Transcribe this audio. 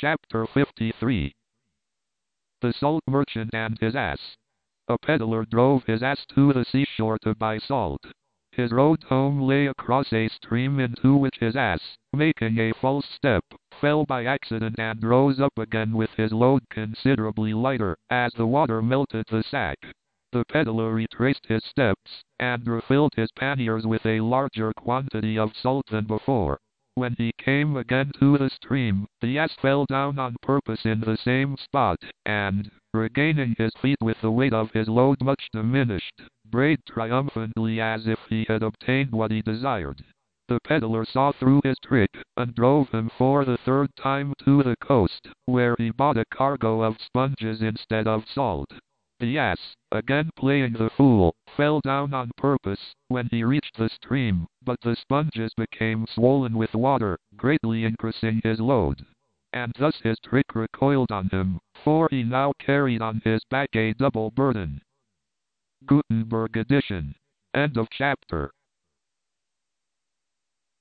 Chapter 53. The Salt Merchant and His Ass. A peddler drove his ass to the seashore to buy salt. His road home lay across a stream into which his ass, making a false step, fell by accident and rose up again with his load considerably lighter, as the water melted the sack. The peddler retraced his steps, and refilled his panniers with a larger quantity of salt than before. When he came again to the stream, the ass fell down on purpose in the same spot, and, regaining his feet with the weight of his load much diminished, brayed triumphantly as if he had obtained what he desired. The peddler saw through his trick, and drove him for the third time to the coast, where he bought a cargo of sponges instead of salt. The ass, again playing the fool, fell down on purpose when he reached the stream, but the sponges became swollen with water, greatly increasing his load. And thus his trick recoiled on him, for he now carried on his back a double burden. Gutenberg edition. End of chapter.